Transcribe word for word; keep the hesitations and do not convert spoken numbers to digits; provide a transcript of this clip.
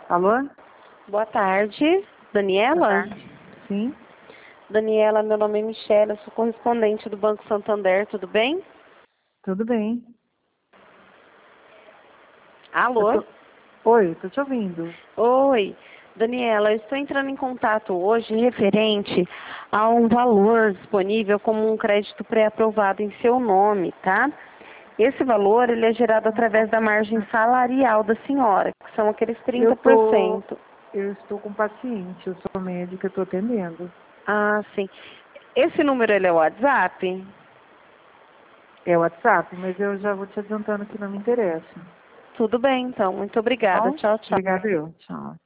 Alô? Boa tarde, Boa Daniela? tarde. Sim, Daniela, meu nome é Michelle, eu sou correspondente do Banco Santander, tudo bem? tudo bem. Eu Alô? tô... Oi, tô te ouvindo. Oi, Daniela, eu estou entrando em contato hoje referente a um valor disponível como um crédito pré-aprovado em seu nome, tá? Esse valor ele é gerado através da margem salarial da senhora, que são aqueles Eu trinta por tô... cento. Eu estou com paciente, eu sou médica, eu tô atendendo. Ah, sim. Esse número ele é o WhatsApp? É o WhatsApp, mas eu já vou te adiantando que não me interessa. Tudo bem, então. Muito Tá obrigada. bom? Tchau, tchau. Obrigada eu. Tchau.